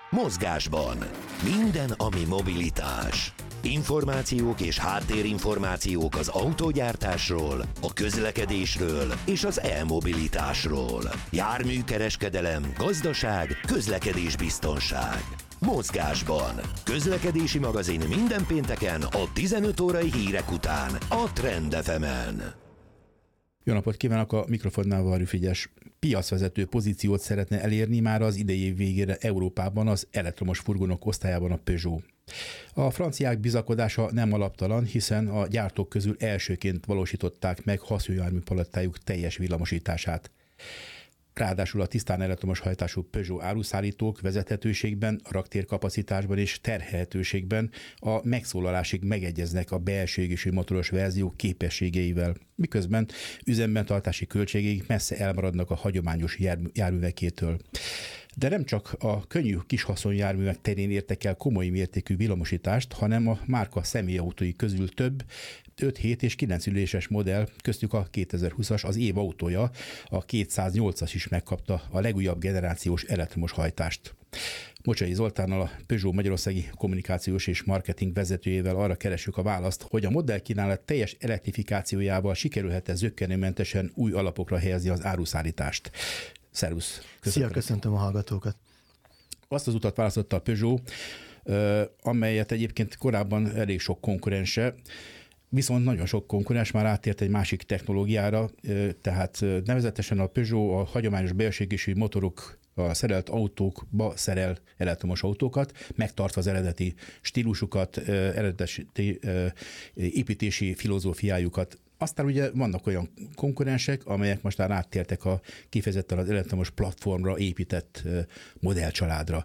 Mozgásban. Minden, ami mobilitás. Információk és háttérinformációk az autógyártásról, a közlekedésről és az e-mobilitásról. Járműkereskedelem, gazdaság, közlekedésbiztonság. Mozgásban. Közlekedési magazin minden pénteken a 15 órai hírek után a Trend FM-en. Jó napot kívánok, a mikrofonnál Varjú Frigyes. Piacvezető pozíciót szeretne elérni már az idei év végére Európában az elektromos furgonok osztályában a Peugeot. A franciák bizakodása nem alaptalan, hiszen a gyártók közül elsőként valósították meg haszonjármű palettájuk teljes villamosítását. Ráadásul a tisztán elektromos hajtású Peugeot áruszállítók vezethetőségben, raktérkapacitásban és terhelhetőségben a megszólalásig megegyeznek a belső égésű motoros verzió képességeivel, miközben üzemben tartási költségeik messze elmaradnak a hagyományos járművekétől. De nem csak a könnyű kis haszonjárművek terén értek el komoly mértékű villamosítást, hanem a márka személyautói közül több 5, 7 és 9 üléses modell, köztük a 2020-as, az év autója, a 208-as is megkapta a legújabb generációs elektromos hajtást. Mocsai Zoltánnal, a Peugeot magyarországi kommunikációs és marketing vezetőjével arra keresünk a választ, hogy a modellkínálat teljes elektrifikációjával sikerülhet-e zökkenőmentesen új alapokra helyezni az áruszállítást. Szervusz! Szia, köszöntöm a hallgatókat! Azt az utat választotta a Peugeot, amelyet egyébként korábban elég sok konkurense, viszont nagyon sok konkurens már áttért egy másik technológiára, tehát nevezetesen a Peugeot a hagyományos belső égésű motorok, a szerelt autókba szerel elektromos autókat, megtartva az eredeti stílusukat, eredeti építési filozófiájukat. Aztán ugye vannak olyan konkurensek, amelyek most már áttértek a kifejezetten az elektromos platformra épített modellcsaládra.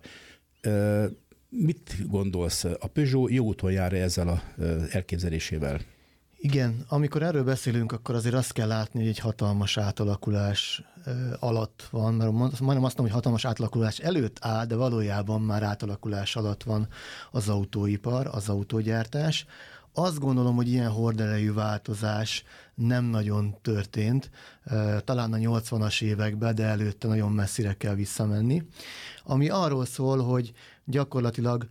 Mit gondolsz? A Peugeot jó úton jár ezzel az elképzelésével? Igen, amikor erről beszélünk, akkor azért azt kell látni, hogy egy hatalmas átalakulás alatt van, mert majdnem azt mondom, hogy hatalmas átalakulás előtt áll, de valójában már átalakulás alatt van az autóipar, az autógyártás. Azt gondolom, hogy ilyen horderejű változás nem nagyon történt, talán a 80-as években, de előtte nagyon messzire kell visszamenni, ami arról szól, hogy gyakorlatilag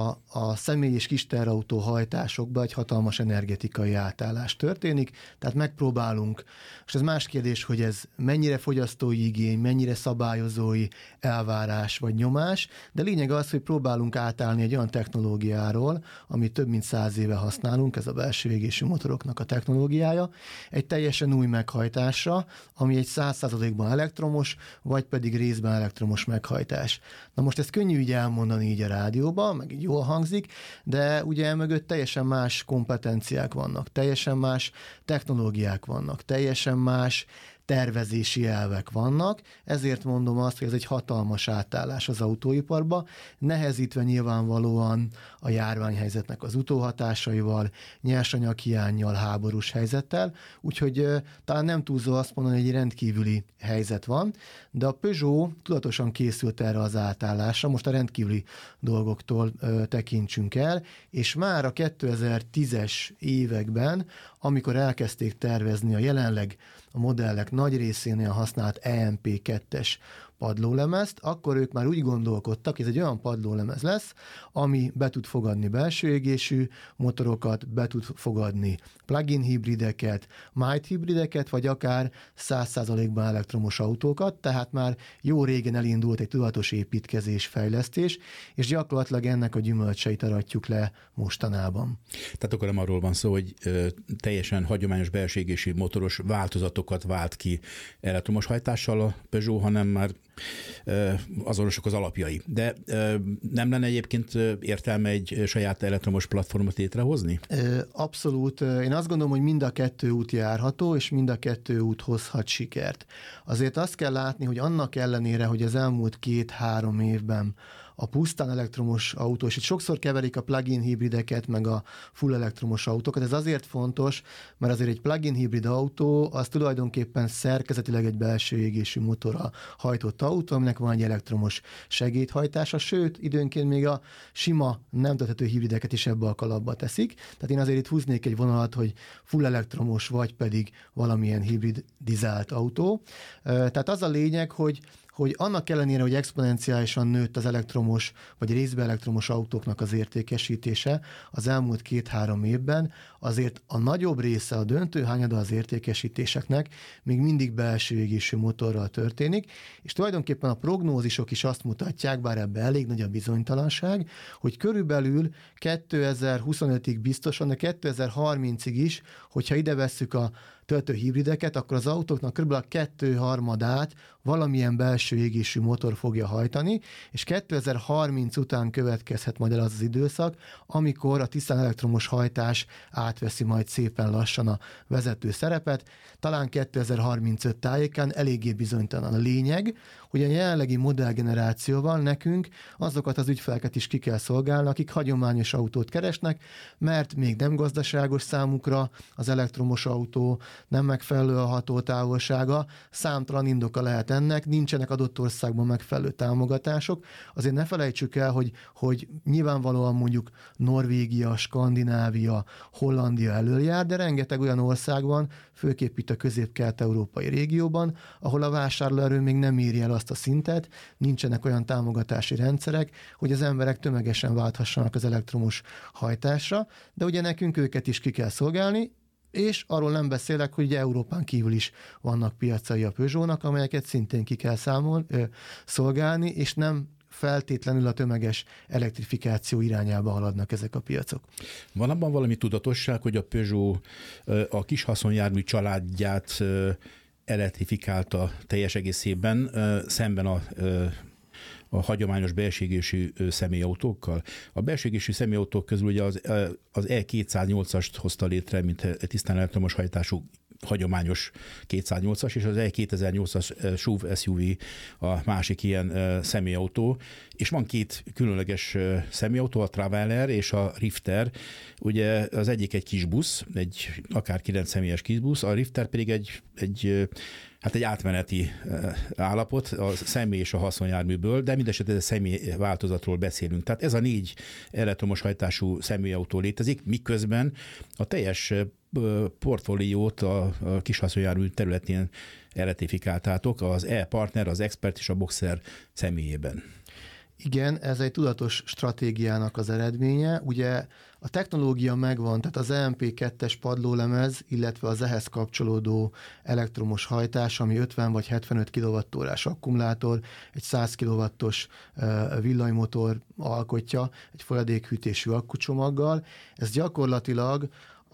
a személy- és kisterrautó hajtásokban egy hatalmas energetikai átállás történik, tehát megpróbálunk, és ez más kérdés, hogy ez mennyire fogyasztói igény, mennyire szabályozói elvárás vagy nyomás, de lényeg az, hogy próbálunk átállni egy olyan technológiáról, amit több mint 100 éve használunk, ez a belső égésű motoroknak a technológiája, egy teljesen új meghajtásra, ami egy 100%-ban elektromos, vagy pedig részben elektromos meghajtás. Na most ezt könnyű így elmondani így a rádióban, meg így jól hangzik, de ugye mögött teljesen más kompetenciák vannak, teljesen más technológiák vannak, teljesen más tervezési elvek vannak, ezért mondom azt, hogy ez egy hatalmas átállás az autóiparba, nehezítve nyilvánvalóan a járványhelyzetnek az utóhatásaival, nyersanyaghiánnyal, háborús helyzettel, úgyhogy talán nem túlzó azt mondani, hogy egy rendkívüli helyzet van, de a Peugeot tudatosan készült erre az átállásra, most a rendkívüli dolgoktól tekintsünk el, és már a 2010-es években, amikor elkezdték tervezni a jelenleg a modellek nagy részénél használt EMP2-es padlólemezt, akkor ők már úgy gondolkodtak, hogy ez egy olyan padlólemez lesz, ami be tud fogadni belső égésű motorokat, be tud fogadni plug-in hibrideket, mild hibrideket, vagy akár 100%-ban elektromos autókat, tehát már jó régen elindult egy tudatos építkezés, fejlesztés, és gyakorlatilag ennek a gyümölcseit aratjuk le mostanában. Tehát akkor nem arról van szó, hogy teljesen hagyományos belső égésű motoros változatokat vált ki elektromos hajtással a Peugeot, hanem már azonosok az alapjai. De nem lenne egyébként értelme egy saját elektromos platformot létrehozni? Abszolút. Én azt gondolom, hogy mind a kettő út járható, és mind a kettő út hozhat sikert. Azért azt kell látni, hogy annak ellenére, hogy az elmúlt 2-3 évben a pusztán elektromos autó, és itt sokszor keverik a plug-in hibrideket, meg a full elektromos autókat. Ez azért fontos, mert azért egy plug-in hibrid autó, az tulajdonképpen szerkezetileg egy belső égésű motorral hajtott autó, aminek van egy elektromos segédhajtása, sőt, időnként még a sima, nem tölthető hibrideket is ebbe a kalapba teszik. Tehát én azért itt húznék egy vonalat, hogy full elektromos, vagy pedig valamilyen hibridizált autó. Tehát az a lényeg, hogy hogy annak ellenére, hogy exponenciálisan nőtt az elektromos vagy részben elektromos autóknak az értékesítése az elmúlt 2-3 évben, azért a nagyobb része, a döntő hányada az értékesítéseknek még mindig belső égésű motorral történik, és tulajdonképpen a prognózisok is azt mutatják, bár ebben elég nagy a bizonytalanság, hogy körülbelül 2025-ig biztosan, de 2030-ig is, hogyha ide vesszük a töltőhibrideket, akkor az autóknak kb. A 2/3 valamilyen belső égésű motor fogja hajtani, és 2030 után következhet majd el az időszak, amikor a tisztán elektromos hajtás átveszi majd szépen lassan a vezető szerepet. Talán 2035 tájékán eléggé bizonytalan. A lényeg, hogy a jelenlegi modellgenerációval nekünk azokat az ügyfeleket is ki kell szolgálni, akik hagyományos autót keresnek, mert még nem gazdaságos számukra az elektromos autó, nem megfelelő a hatótávolsága, számtalan indoka lehet ennek, nincsenek adott országban megfelelő támogatások. Azért ne felejtsük el, hogy nyilvánvalóan mondjuk Norvégia, Skandinávia, Hollandia elöljár, de rengeteg olyan ország van, főképp itt a közép-kelet-európai régióban, ahol a vásárlóerő még nem éri el azt a szintet, nincsenek olyan támogatási rendszerek, hogy az emberek tömegesen válthassanak az elektromos hajtásra, de ugye nekünk őket is ki kell szolgálni, és arról nem beszélek, hogy ugye Európán kívül is vannak piacai a Peugeotnak, amelyeket szintén ki kell szolgálni, és nem feltétlenül a tömeges elektrifikáció irányába haladnak ezek a piacok. Van abban valami tudatosság, hogy a Peugeot a kis haszonjármű családját elektrifikálta teljes egészében, szemben a hagyományos belségésű személyautókkal. A belségésű személyautók közül ugye az E208-ast hozta létre, mint tisztán elektromos hajtású hagyományos 208-as, és az E2008-as SUV SUV a másik ilyen személyautó, és van két különleges személyautó, a Traveller és a Rifter. Ugye az egyik egy kis busz, egy akár 9 személyes kis busz, a Rifter pedig egy átmeneti állapot a személy és a haszonjárműből, de mindesetre a személy változatról beszélünk. Tehát ez a 4 elektromos hajtású személyautó létezik, miközben a teljes portfóliót a kis haszonjármű területén elektrifikáltátok az E-Partner, az Expert és a Boxer személyében. Igen, ez egy tudatos stratégiának az eredménye. Ugye a technológia megvan, tehát az EMP2-es padlólemez, illetve az ehhez kapcsolódó elektromos hajtás, ami 50 vagy 75 kWh-s akkumulátor, egy 100 kW-os villanymotor alkotja, egy folyadékhűtésű akkucsomaggal. Ez gyakorlatilag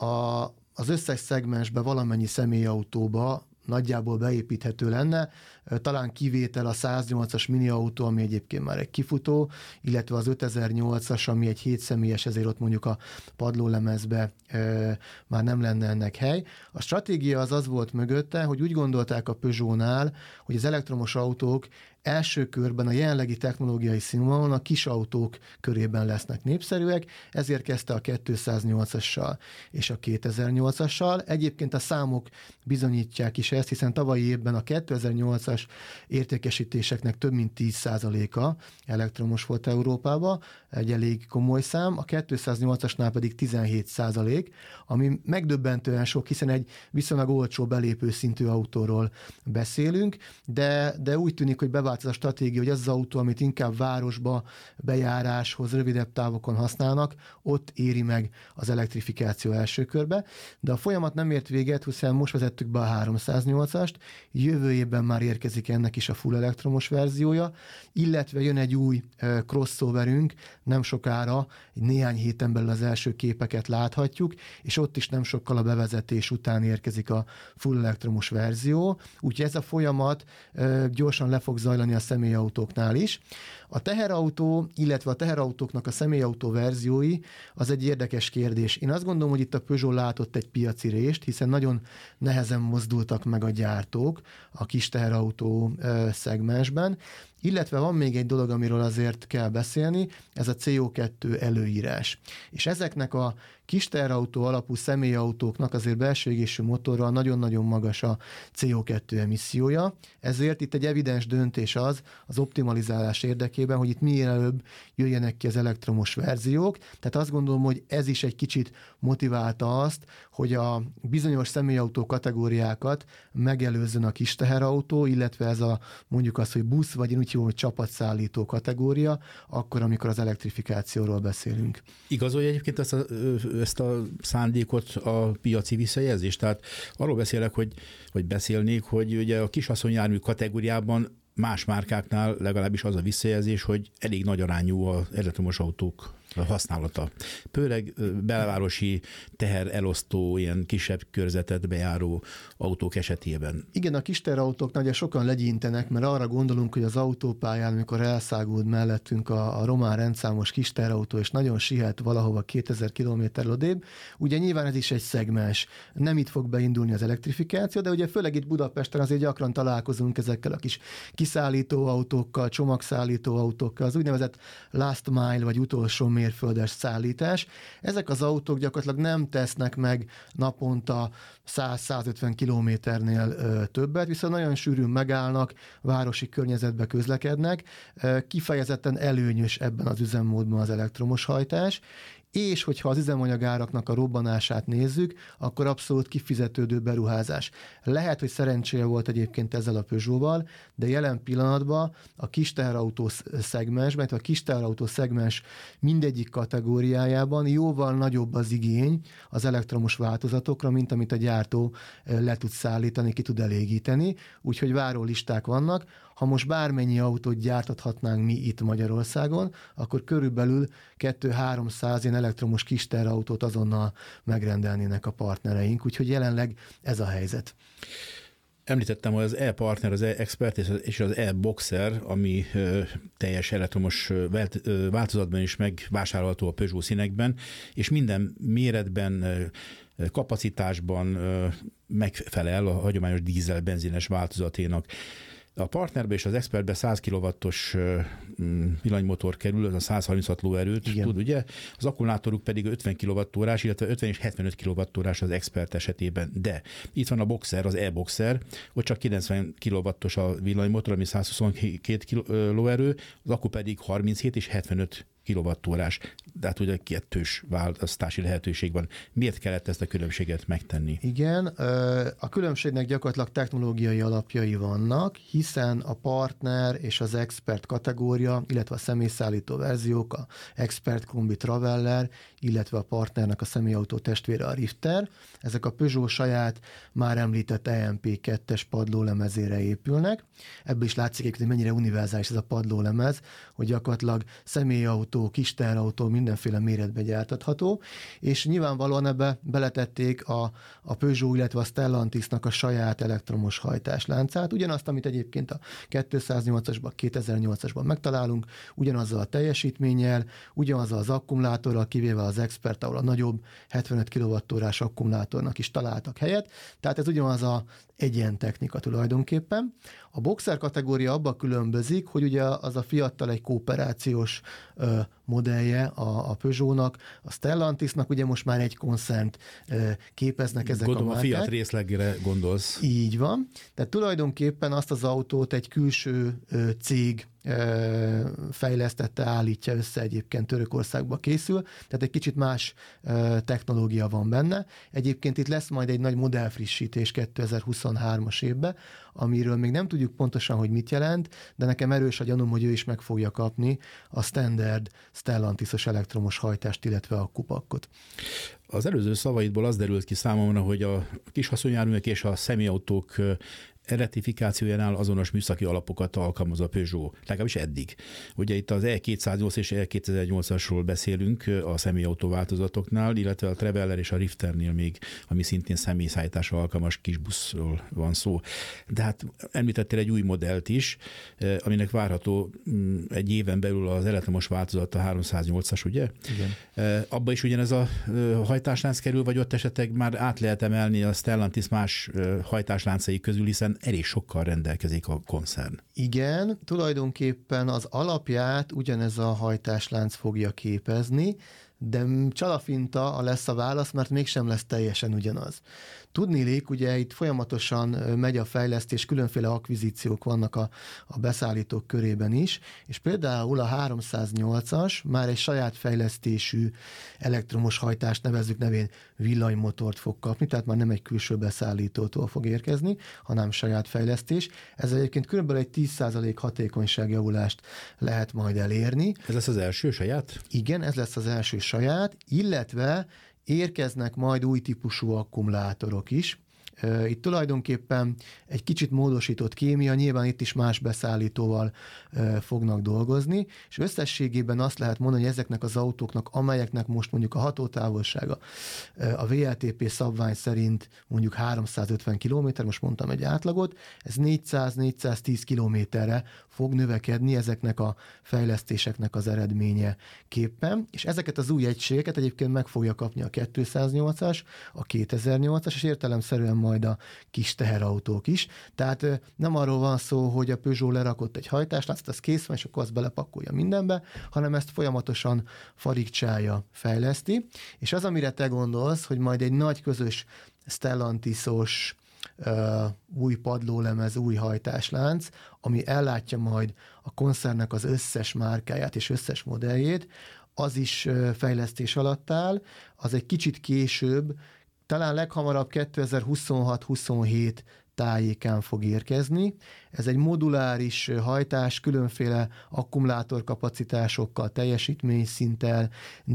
az összes szegmensbe, valamennyi személyautóba nagyjából beépíthető lenne, talán kivétel a 108-as miniautó, ami egyébként már egy kifutó, illetve az 5008-as, ami egy 7 személyes, ezért ott mondjuk a padlólemezbe már nem lenne ennek hely. A stratégia az volt mögötte, hogy úgy gondolták a Peugeotnál, hogy az elektromos autók első körben a jelenlegi technológiai színvonalon a kis autók körében lesznek népszerűek, ezért kezdte a 208-assal és a 2008-assal. Egyébként a számok bizonyítják is ezt, hiszen tavalyi évben a 2008-as értékesítéseknek több mint 10%-a elektromos volt Európában, egy elég komoly szám, a 208-asnál pedig 17%, ami megdöbbentően sok, hiszen egy viszonylag olcsó belépő szintű autóról beszélünk, de úgy tűnik, hogy bevált ez a stratégia, hogy az az autó, amit inkább városba, bejáráshoz, rövidebb távokon használnak, ott éri meg az elektrifikáció első körbe, de a folyamat nem ért véget, hiszen most vezettük be a 308-ast, jövő évben már érkezik ennek is a full elektromos verziója, illetve jön egy új crossoverünk, nem sokára, néhány héten belül az első képeket láthatjuk, és ott is nem sokkal a bevezetés után érkezik a full elektromos verzió, úgyhogy ez a folyamat gyorsan le fog zajlani a személyautóknál is. A teherautó, illetve a teherautóknak a személyautó verziói, az egy érdekes kérdés. Én azt gondolom, hogy itt a Peugeot látott egy piaci rést, hiszen nagyon nehezen mozdultak meg a gyártók a kis teherautó szegmensben, Illetve van még egy dolog, amiről azért kell beszélni, ez a CO2 előírás. És ezeknek a kis teherautó alapú személyautóknak azért belső égésű motorral nagyon-nagyon magas a CO2 emissziója, ezért itt egy evidens döntés az optimalizálás érdekében, hogy itt minél előbb jöjjenek ki az elektromos verziók. Tehát azt gondolom, hogy ez is egy kicsit motiválta azt, hogy a bizonyos személyautó kategóriákat megelőzzön a kis teherautó, illetve ez a mondjuk az, hogy busz, vagy én úgy hívom, hogy csapatszállító kategória, akkor, amikor az elektrifikációról beszélünk. Igazolja egyébként ezt a szándékot a piaci visszajelzést? Tehát arról beszélek, vagy beszélnék, hogy ugye a kis haszonjármű kategóriában más márkáknál legalábbis az a visszajelzés, hogy elég nagy arányú az elektromos autók használata. Főleg belvárosi teherelosztó, ilyen kisebb körzetet bejáró autók esetében. Igen, a kis teherautóknál ugye sokan legyintenek, mert arra gondolunk, hogy az autópályán, amikor elszágult mellettünk a román rendszámos kis teherautó, és nagyon sihet valahova 2000 kilométerrel odébb, ugye nyilván ez is egy szegmens. Nem itt fog beindulni az elektrifikáció, de ugye főleg itt Budapesten azért gyakran találkozunk ezekkel a kis kiszállító autókkal, csomagszállító autókkal, az úgynevezett last mile, vagy utolsó mérföldes szállítás. Ezek az autók gyakorlatilag nem tesznek meg naponta 100-150 kilométernél többet, viszont nagyon sűrűn megállnak, városi környezetbe közlekednek. Kifejezetten előnyös ebben az üzemmódban az elektromos hajtás, és hogyha az üzemanyagáraknak a robbanását nézzük, akkor abszolút kifizetődő beruházás. Lehet, hogy szerencséje volt egyébként ezzel a Peugeot-val, de jelen pillanatban a kis teherautó szegmensben, a kis teherautó szegmens mindegyik kategóriájában jóval nagyobb az igény az elektromos változatokra, mint amit a gyártó le tud szállítani, ki tud elégíteni, úgyhogy várólisták vannak. Ha most bármennyi autót gyártathatnánk mi itt Magyarországon, akkor körülbelül 200-300 ilyen elektromos kis teherautót azonnal megrendelnének a partnereink, úgyhogy jelenleg ez a helyzet. Említettem, hogy az e-partner, az e-expert és az e-boxer, ami teljes elektromos változatban is megvásárolható a Peugeot színekben, és minden méretben, kapacitásban megfelel a hagyományos dízel-benzines változaténak. A partnerbe és az expertbe 100 kW-os villanymotor kerül, az a 136 lóerőt tud, ugye? Az akkumulátoruk pedig 50 kWh, illetve 50 és 75 kWh az expert esetében. De itt van a boxer, az e-boxer, ott csak 90 kW-os a villanymotor, ami 122 lóerő, az akku pedig 37 és 75 kWh-s. De hát ugye kettős választási lehetőség van. Miért kellett ezt a különbséget megtenni? Igen, a különbségnek gyakorlatilag technológiai alapjai vannak, hiszen a partner és az expert kategória, illetve a személyszállító verziók, a expert kombi Traveller, illetve a partnernek a személyautó testvére a Rifter, ezek a Peugeot saját már említett EMP2-es padlólemezére épülnek. Ebből is látszik, hogy mennyire univerzális ez a padlólemez, hogy gyakorlatilag személyautó, kis teherautó mindenféle méretbe gyártatható, és nyilvánvalóan ebbe beletették a Peugeot, illetve a Stellantisnak a saját elektromos hajtásláncát, ugyanazt, amit egyébként a 208-asban, 2008-asban megtalálunk, ugyanazzal a teljesítménnyel, ugyanazzal az akkumulátorral, kivéve az Expert, ahol a nagyobb 75 kWh-s akkumulátornak is találtak helyet, tehát ez ugyanaz a egyen technika tulajdonképpen. A boxer kategória abban különbözik, hogy ugye az a Fiattal egy kooperációs modellje a Peugeotnak, a Stellantisnak ugye most már egy koncernt képeznek ezek Gondolom, a márkák. a Fiat részlegére gondolsz. Így van. Tehát tulajdonképpen azt az autót egy külső cég fejlesztette, állítja össze, egyébként Törökországba készül, tehát egy kicsit más technológia van benne. Egyébként itt lesz majd egy nagy modellfrissítés 2023-as évben, amiről még nem tudjuk pontosan, hogy mit jelent, de nekem erős a gyanúm, hogy ő is meg fogja kapni a standard Stellantisos elektromos hajtást, illetve a kupakkot. Az előző szavaidból az derült ki számomra, hogy a kis haszonjárművek és a személyautók elektrifikációjánál azonos műszaki alapokat alkalmaz a Peugeot, legalábbis eddig. Ugye itt az E208 és E2008-asról beszélünk a személyautó változatoknál, illetve a Traveller és a Rifternél még, ami szintén személyszállításra alkalmas kis buszról van szó. De hát említettél egy új modellt is, aminek várható egy éven belül az elektromos változat, a 308-as, ugye? Igen. Abba is ugyanez a hajtáslánc kerül, vagy ott esetleg már át lehet emelni a Stellantis más hajtásláncai közül, hiszen hiszen elég sokkal rendelkezik a koncern. Igen, tulajdonképpen az alapját ugyanez a hajtáslánc fogja képezni, de csalafinta lesz a válasz, mert mégsem lesz teljesen ugyanaz. Tudniillik, ugye itt folyamatosan megy a fejlesztés, különféle akvizíciók vannak a beszállítók körében is, és például a 308-as már egy saját fejlesztésű elektromos hajtást, nevezzük nevén villanymotort fog kapni, tehát már nem egy külső beszállítótól fog érkezni, hanem saját fejlesztés. Ez egyébként körülbelül egy 10% hatékonyságjavulást lehet majd elérni. Ez lesz az első saját? Igen, ez lesz az első saját, illetve érkeznek majd új típusú akkumulátorok is. Itt tulajdonképpen egy kicsit módosított kémia, nyilván itt is más beszállítóval fognak dolgozni, és összességében azt lehet mondani, hogy ezeknek az autóknak, amelyeknek most mondjuk a hatótávolsága a WLTP szabvány szerint mondjuk 350 km, most mondtam egy átlagot, ez 400-410 kilométerre fog növekedni ezeknek a fejlesztéseknek az eredményeképpen, és ezeket az új egységeket egyébként meg fogja kapni a 208-as, a 2008-as, és értelemszerűen majd a kis teherautók is. Tehát nem arról van szó, hogy a Peugeot lerakott egy hajtásláncot, az kész van, és akkor azt belepakolja mindenbe, hanem ezt folyamatosan farigcsálja, fejleszti. És az, amire te gondolsz, hogy majd egy nagy közös Stellantis-os új padlólemez, új hajtáslánc, ami ellátja majd a koncernnek az összes márkáját és összes modelljét, az is fejlesztés alatt áll, az egy kicsit később, talán leghamarabb 2026-27 tájékán fog érkezni. Ez egy moduláris hajtás, különféle akkumulátorkapacitásokkal, teljesítményszinttel,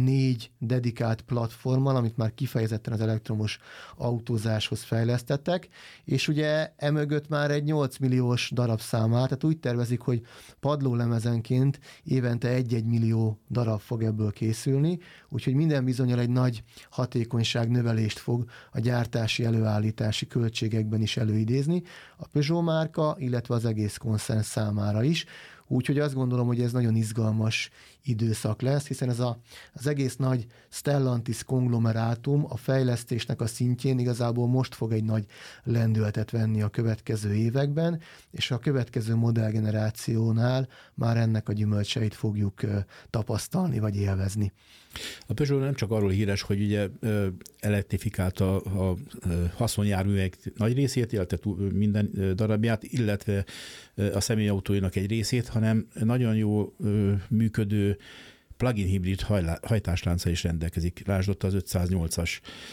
4 dedikált platformmal, amit már kifejezetten az elektromos autózáshoz fejlesztettek, és ugye emögött már egy 8 milliós darabszám áll, tehát úgy tervezik, hogy padlólemezenként évente 1-1 millió darab fog ebből készülni, úgyhogy minden bizonnyal egy nagy hatékonyság növelést fog a gyártási, előállítási költségekben is előidézni a Peugeot márka, illetve az egész koncern számára is. Úgyhogy azt gondolom, hogy ez nagyon izgalmas időszak lesz, hiszen ez az egész nagy Stellantis konglomerátum a fejlesztésnek a szintjén igazából most fog egy nagy lendületet venni a következő években, és a következő modellgenerációnál már ennek a gyümölcseit fogjuk tapasztalni vagy élvezni. A Peugeot nem csak arról híres, hogy ugye elektrifikálta a haszonjárművek nagy részét, illetve minden darabját, illetve a személyautóinak egy részét, hanem nagyon jó működő plug-in hibrid hajtáslánccal is rendelkezik. Lásd ott az 508-as,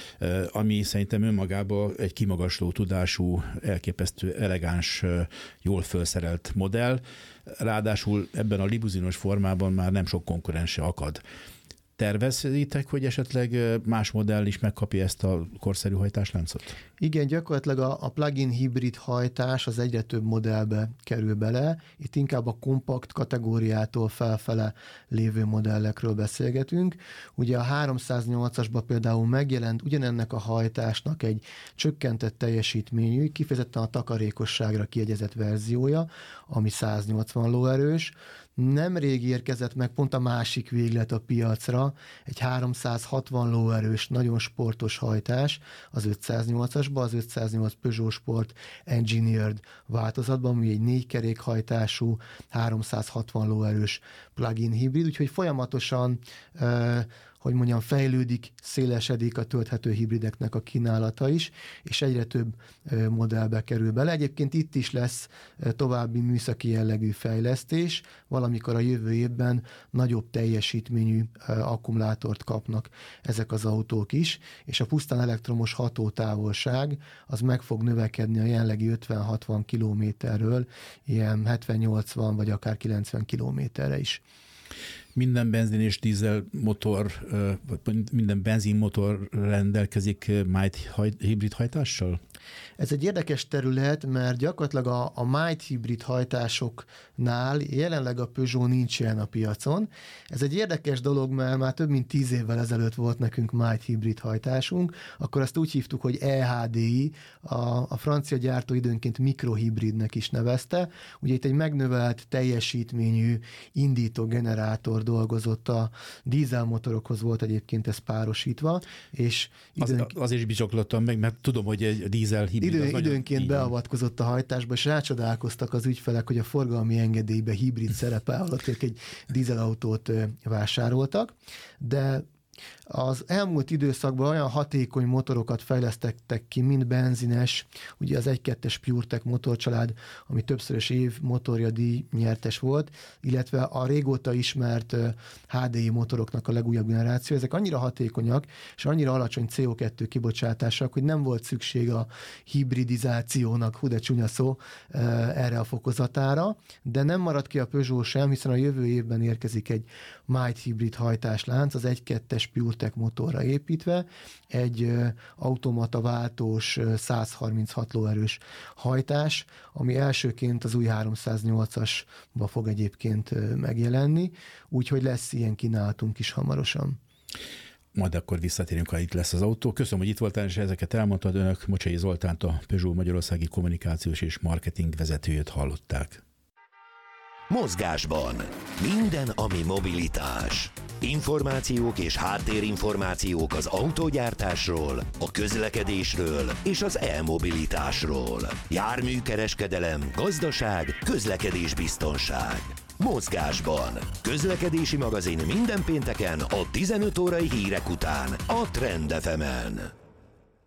ami szerintem önmagában egy kimagasló tudású, elképesztő, elegáns, jól felszerelt modell. Ráadásul ebben a limuzinos formában már nem sok konkurense akad. Tervezitek, hogy esetleg más modell is megkapja ezt a korszerű hajtásláncot? Igen, gyakorlatilag a plug-in hibrid hajtás az egyre több modellbe kerül bele. Itt inkább a kompakt kategóriától felfele lévő modellekről beszélgetünk. Ugye a 308-asban például megjelent ugyanennek a hajtásnak egy csökkentett teljesítményű, kifejezetten a takarékosságra kiegyezett verziója, ami 180 lóerős. Nemrég érkezett meg pont a másik véglet a piacra, egy 360 lóerős, nagyon sportos hajtás az 508-asban, az 508 Peugeot Sport Engineered változatban, ami egy 4 kerékhajtású, 360 lóerős plug-in hibrid, úgyhogy folyamatosan hogy mondjam, fejlődik, szélesedik a tölthető hibrideknek a kínálata is, és egyre több modellbe kerül bele. Egyébként itt is lesz további műszaki jellegű fejlesztés, valamikor a jövő évben nagyobb teljesítményű akkumulátort kapnak ezek az autók is, és a pusztán elektromos hatótávolság az meg fog növekedni a jelenlegi 50-60 kilométerről ilyen 70-80 vagy akár 90 kilométerre is. Minden benzin és dízel motor, minden benzinmotor rendelkezik Might hibrid hajtással? Ez egy érdekes terület, mert gyakorlatilag a Might hibrid hajtásoknál jelenleg a Peugeot nincs ilyen a piacon. Ez egy érdekes dolog, mert már több mint 10 évvel ezelőtt volt nekünk Might hibrid hajtásunk, akkor azt úgy hívtuk, hogy EHDI, a francia gyártó időnként mikrohibridnek is nevezte. Ugye itt egy megnövelt teljesítményű indítógenerátor dolgozott a dízelmotorokhoz, volt egyébként ez párosítva, és azért is bicsaklottam meg, mert tudom, hogy egy dízel dízel hibrid. Időnként beavatkozott a hajtásba, és rácsodálkoztak az ügyfelek, hogy a forgalmi engedélybe hibrid szerepel, alatt ők egy dízelautót vásároltak, de az elmúlt időszakban olyan hatékony motorokat fejlesztettek ki, mint benzines, ugye az 1.2-es PureTech motorcsalád, ami többszörös év motorja díjnyertes volt, illetve a régóta ismert HDI motoroknak a legújabb generáció, ezek annyira hatékonyak, és annyira alacsony CO2 kibocsátásak, hogy nem volt szükség a hibridizációnak, hú de csúnya szó, erre a fokozatára, de nem maradt ki a Peugeot sem, hiszen a jövő évben érkezik egy mild hibrid hajtáslánc, az 1.2-es PureTech motorra építve, egy automata váltós 136 lóerős hajtás, ami elsőként az új 308-asba fog egyébként megjelenni, úgyhogy lesz ilyen kínálatunk is hamarosan. Majd akkor visszatérünk, ha itt lesz az autó. Köszönöm, hogy itt voltál, és ezeket elmondtad. Önök Mocsai Zoltánt, a Peugeot magyarországi kommunikációs és marketing vezetőjét hallották. Mozgásban. Minden, ami mobilitás. Információk és háttérinformációk az autógyártásról, a közlekedésről és az e-mobilitásról. Járműkereskedelem, gazdaság, közlekedésbiztonság. Mozgásban. Közlekedési magazin minden pénteken a 15 órai hírek után a Trend FM-en.